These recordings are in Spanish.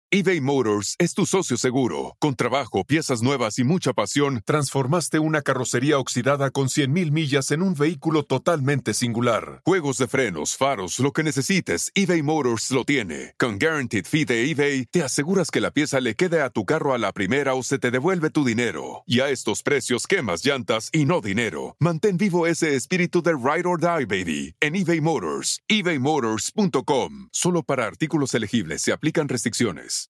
eBay Motors es tu socio seguro. Con trabajo, piezas nuevas y mucha pasión, transformaste una carrocería oxidada con 100,000 millas en un vehículo totalmente singular. Juegos de frenos, faros, lo que necesites, eBay Motors lo tiene. Con Guaranteed Fee de eBay, te aseguras que la pieza le quede a tu carro a la primera o se te devuelve tu dinero. Y a estos precios, quemas llantas y no dinero. Mantén vivo ese espíritu de Ride or Die, baby, en eBay Motors. ebaymotors.com. Solo para artículos elegibles se aplican restricciones.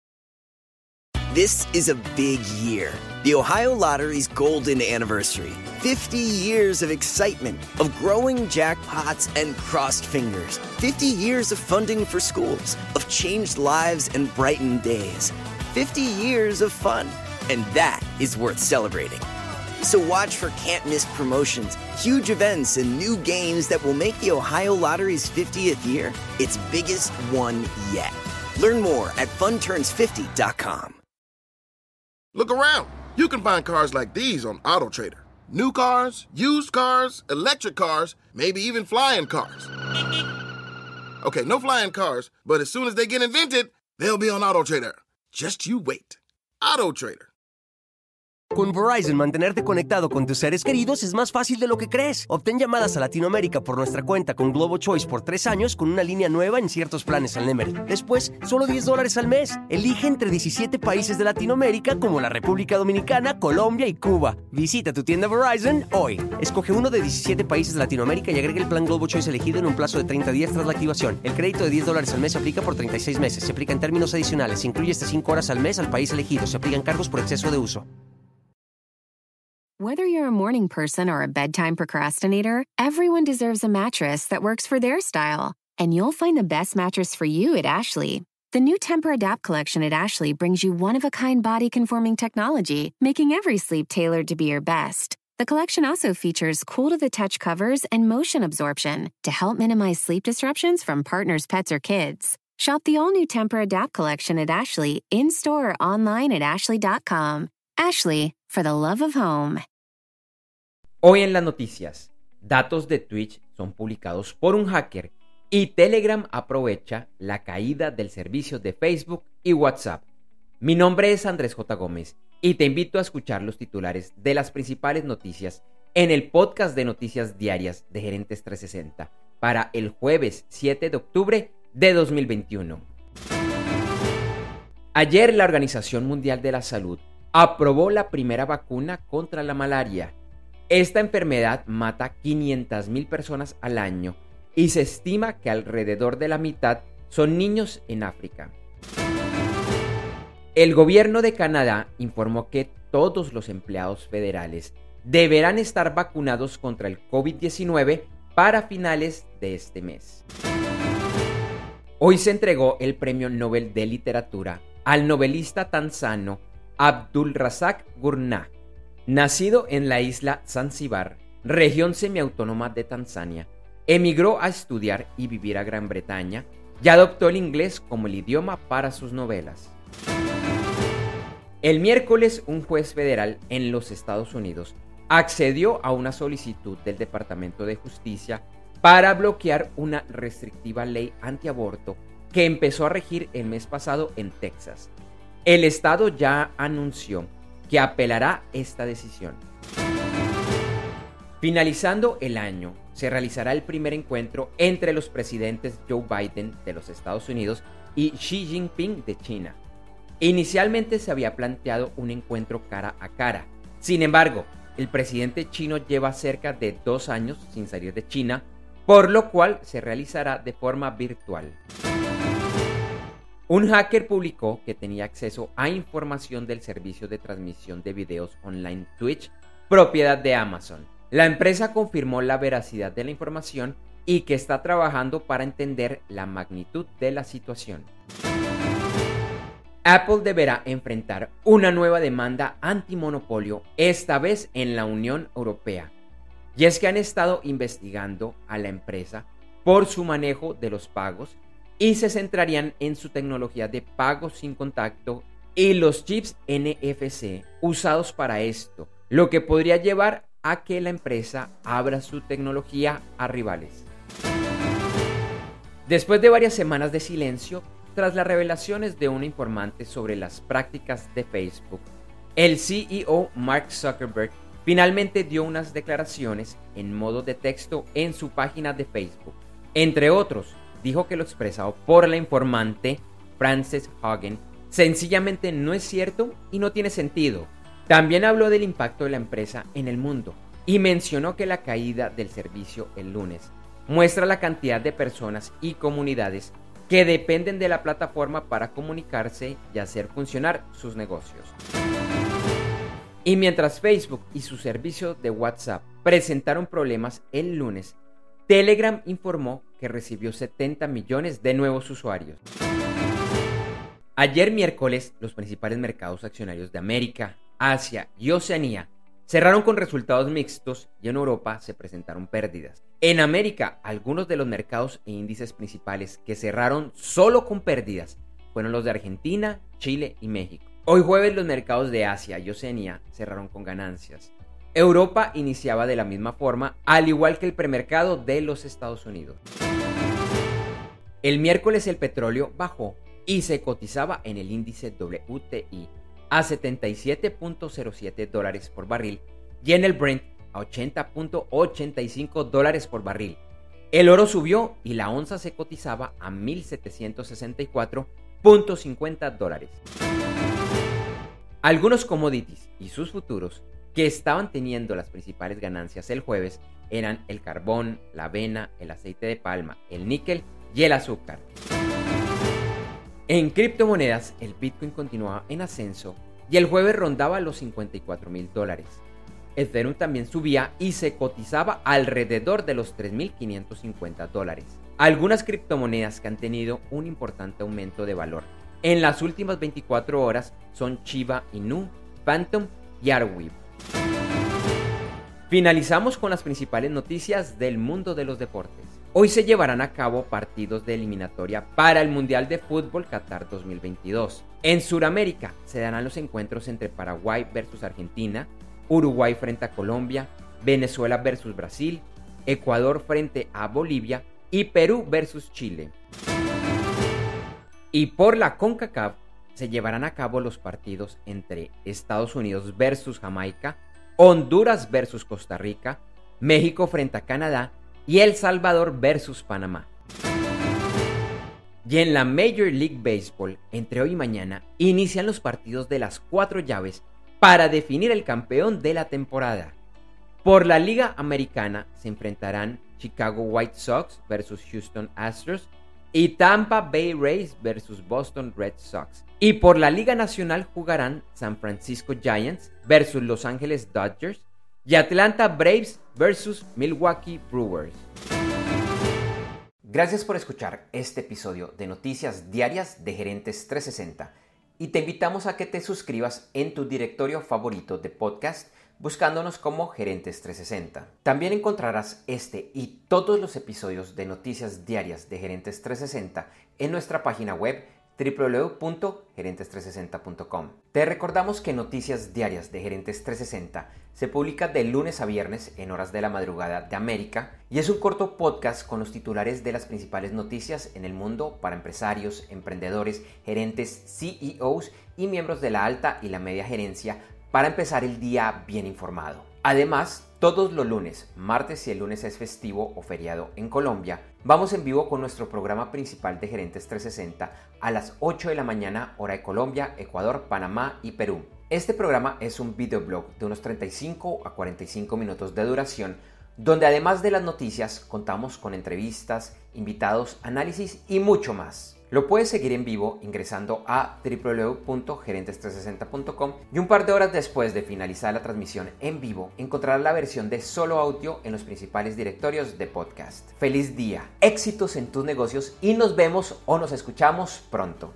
This is a big year. The Ohio Lottery's golden anniversary. 50 years of excitement, of growing jackpots and crossed fingers. 50 years of funding for schools, of changed lives and brightened days. 50 years of fun. And that is worth celebrating. So watch for can't-miss promotions, huge events, and new games that will make the Ohio Lottery's 50th year its biggest one yet. Learn more at funturns50.com. Look around. You can find cars like these on AutoTrader. New cars, used cars, electric cars, maybe even flying cars. Okay, no flying cars, but as soon as they get invented, they'll be on AutoTrader. Just you wait. AutoTrader. Con Verizon, mantenerte conectado con tus seres queridos es más fácil de lo que crees. Obtén llamadas a Latinoamérica por nuestra cuenta con Globo Choice por 3 años con una línea nueva en ciertos planes al Nemery. Después, solo $10 al mes. Elige entre 17 países de Latinoamérica como la República Dominicana, Colombia y Cuba. Visita tu tienda Verizon hoy. Escoge uno de 17 países de Latinoamérica y agrega el plan Globo Choice elegido en un plazo de 30 días tras la activación. El crédito de $10 al mes se aplica por 36 meses. Se aplica en términos adicionales. Se incluye hasta 5 horas al mes al país elegido. Se aplican cargos por exceso de uso. Whether you're a morning person or a bedtime procrastinator, everyone deserves a mattress that works for their style. And you'll find the best mattress for you at Ashley. The new Tempur-Adapt collection at Ashley brings you one-of-a-kind body-conforming technology, making every sleep tailored to be your best. The collection also features cool-to-the-touch covers and motion absorption to help minimize sleep disruptions from partners, pets, or kids. Shop the all-new Tempur-Adapt collection at Ashley, in-store or online at ashley.com. Ashley, for the love of home. Hoy en las noticias, datos de Twitch son publicados por un hacker y Telegram aprovecha la caída del servicio de Facebook y WhatsApp. Mi nombre es Andrés J. Gómez y te invito a escuchar los titulares de las principales noticias en el podcast de noticias diarias de Gerentes 360 para el jueves 7 de octubre de 2021. Ayer la Organización Mundial de la Salud aprobó la primera vacuna contra la malaria. Esta enfermedad mata 500,000 personas al año y se estima que alrededor de la mitad son niños en África. El gobierno de Canadá informó que todos los empleados federales deberán estar vacunados contra el COVID-19 para finales de este mes. Hoy se entregó el Premio Nobel de Literatura al novelista tanzano Abdulrazak Gurnah, nacido en la isla Zanzíbar, región semiautónoma de Tanzania. Emigró a estudiar y vivir a Gran Bretaña y adoptó el inglés como el idioma para sus novelas. El miércoles, un juez federal en los Estados Unidos accedió a una solicitud del Departamento de Justicia para bloquear una restrictiva ley antiaborto que empezó a regir el mes pasado en Texas. El estado ya anunció que apelará esta decisión. Finalizando el año, se realizará el primer encuentro entre los presidentes Joe Biden de los Estados Unidos y Xi Jinping de China. Inicialmente se había planteado un encuentro cara a cara. Sin embargo, el presidente chino lleva cerca de 2 años sin salir de China, por lo cual se realizará de forma virtual. Un hacker publicó que tenía acceso a información del servicio de transmisión de videos online Twitch, propiedad de Amazon. La empresa confirmó la veracidad de la información y que está trabajando para entender la magnitud de la situación. Apple deberá enfrentar una nueva demanda antimonopolio, esta vez en la Unión Europea. Y es que han estado investigando a la empresa por su manejo de los pagos y se centrarían en su tecnología de pago sin contacto y los chips NFC usados para esto, lo que podría llevar a que la empresa abra su tecnología a rivales. Después de varias semanas de silencio, tras las revelaciones de un informante sobre las prácticas de Facebook, el CEO Mark Zuckerberg finalmente dio unas declaraciones en modo de texto en su página de Facebook. Entre otros, dijo que lo expresado por la informante Frances Haugen sencillamente no es cierto y no tiene sentido. También habló del impacto de la empresa en el mundo y mencionó que la caída del servicio el lunes muestra la cantidad de personas y comunidades que dependen de la plataforma para comunicarse y hacer funcionar sus negocios. Y mientras Facebook y su servicio de WhatsApp presentaron problemas el lunes, Telegram informó que recibió 70 millones de nuevos usuarios. Ayer miércoles, los principales mercados accionarios de América, Asia y Oceanía cerraron con resultados mixtos y en Europa se presentaron pérdidas. En América, algunos de los mercados e índices principales que cerraron solo con pérdidas fueron los de Argentina, Chile y México. Hoy jueves los mercados de Asia y Oceanía cerraron con ganancias. Europa iniciaba de la misma forma, al igual que el premercado de los Estados Unidos. El miércoles el petróleo bajó y se cotizaba en el índice WTI a $77.07 por barril y en el Brent a $80.85 por barril. El oro subió y la onza se cotizaba a $1,764.50. Algunos commodities y sus futuros que estaban teniendo las principales ganancias el jueves eran el carbón, la avena, el aceite de palma, el níquel y el azúcar. En criptomonedas, el Bitcoin continuaba en ascenso y el jueves rondaba los $54,000. Ethereum también subía y se cotizaba alrededor de los $3,550. Algunas criptomonedas que han tenido un importante aumento de valor en las últimas 24 horas son Shiba Inu, Phantom y Arweave. Finalizamos con las principales noticias del mundo de los deportes. Hoy se llevarán a cabo partidos de eliminatoria para el Mundial de Fútbol Qatar 2022. En Sudamérica se darán los encuentros entre Paraguay versus Argentina, Uruguay frente a Colombia, Venezuela versus Brasil, Ecuador frente a Bolivia y Perú versus Chile. Y por la CONCACAF se llevarán a cabo los partidos entre Estados Unidos versus Jamaica, Honduras versus Costa Rica, México frente a Canadá y El Salvador versus Panamá. Y en la Major League Baseball, entre hoy y mañana, inician los partidos de las 4 llaves para definir el campeón de la temporada. Por la Liga Americana se enfrentarán Chicago White Sox versus Houston Astros y Tampa Bay Rays versus Boston Red Sox. Y por la Liga Nacional jugarán San Francisco Giants versus Los Angeles Dodgers y Atlanta Braves versus Milwaukee Brewers. Gracias por escuchar este episodio de Noticias Diarias de Gerentes 360 y te invitamos a que te suscribas en tu directorio favorito de podcast buscándonos como Gerentes 360. También encontrarás este y todos los episodios de Noticias Diarias de Gerentes 360 en nuestra página web www.gerentes360.com. Te recordamos que Noticias Diarias de Gerentes 360 se publica de lunes a viernes en horas de la madrugada de América y es un corto podcast con los titulares de las principales noticias en el mundo para empresarios, emprendedores, gerentes, CEOs y miembros de la alta y la media gerencia para empezar el día bien informado. Además, todos los lunes, martes si el lunes es festivo o feriado en Colombia, vamos en vivo con nuestro programa principal de Gerentes 360 a las 8 de la mañana hora de Colombia, Ecuador, Panamá y Perú. Este programa es un videoblog de unos 35 a 45 minutos de duración, donde además de las noticias contamos con entrevistas, invitados, análisis y mucho más. Lo puedes seguir en vivo ingresando a www.gerentes360.com y un par de horas después de finalizar la transmisión en vivo encontrarás la versión de solo audio en los principales directorios de podcast. ¡Feliz día! Éxitos en tus negocios y nos vemos o nos escuchamos pronto.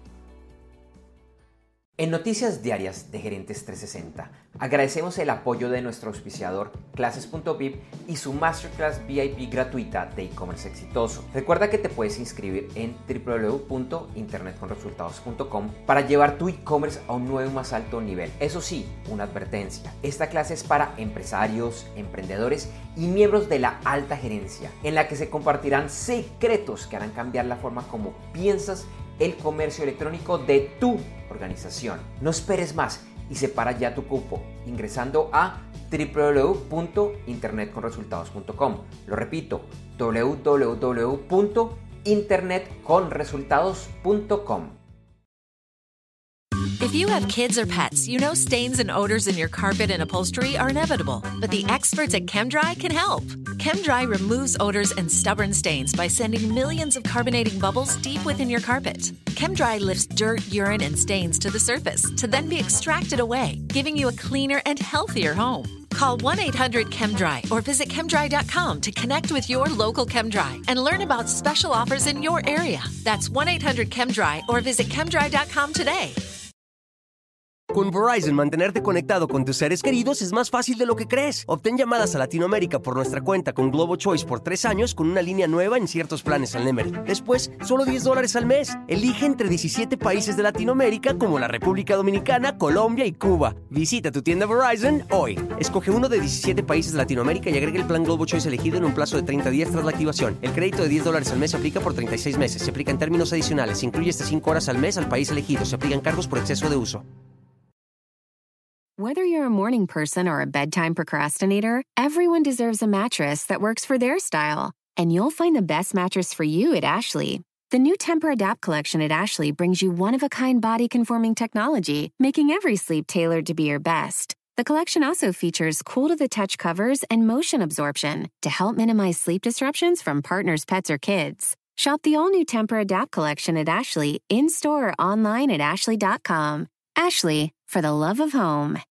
En Noticias Diarias de Gerentes 360, agradecemos el apoyo de nuestro auspiciador Clases.vip y su Masterclass VIP gratuita de e-commerce exitoso. Recuerda que te puedes inscribir en www.internetconresultados.com para llevar tu e-commerce a un nuevo y más alto nivel. Eso sí, una advertencia. Esta clase es para empresarios, emprendedores y miembros de la alta gerencia, en la que se compartirán secretos que harán cambiar la forma como piensas el comercio electrónico de tu organización. No esperes más y separa ya tu cupo ingresando a www.internetconresultados.com. Lo repito, www.internetconresultados.com. If you have kids or pets, you know stains and odors in your carpet and upholstery are inevitable, but the experts at ChemDry can help. ChemDry removes odors and stubborn stains by sending millions of carbonating bubbles deep within your carpet. ChemDry lifts dirt, urine, and stains to the surface to then be extracted away, giving you a cleaner and healthier home. Call 1-800-ChemDry or visit chemdry.com to connect with your local ChemDry and learn about special offers in your area. That's 1-800-ChemDry or visit chemdry.com today. Con Verizon, mantenerte conectado con tus seres queridos es más fácil de lo que crees. Obtén llamadas a Latinoamérica por nuestra cuenta con Globo Choice por 3 años con una línea nueva en ciertos planes al Nemery. Después, solo $10 al mes. Elige entre 17 países de Latinoamérica como la República Dominicana, Colombia y Cuba. Visita tu tienda Verizon hoy. Escoge uno de 17 países de Latinoamérica y agrega el plan Globo Choice elegido en un plazo de 30 días tras la activación. El crédito de $10 al mes se aplica por 36 meses. Se aplica en términos adicionales. Se incluye hasta 5 horas al mes al país elegido. Se aplican cargos por exceso de uso. Whether you're a morning person or a bedtime procrastinator, everyone deserves a mattress that works for their style. And you'll find the best mattress for you at Ashley. The new Temper-Adapt collection at Ashley brings you one-of-a-kind body-conforming technology, making every sleep tailored to be your best. The collection also features cool-to-the-touch covers and motion absorption to help minimize sleep disruptions from partners, pets, or kids. Shop the all-new Temper-Adapt collection at Ashley, in-store or online at ashley.com. Ashley, for the love of home.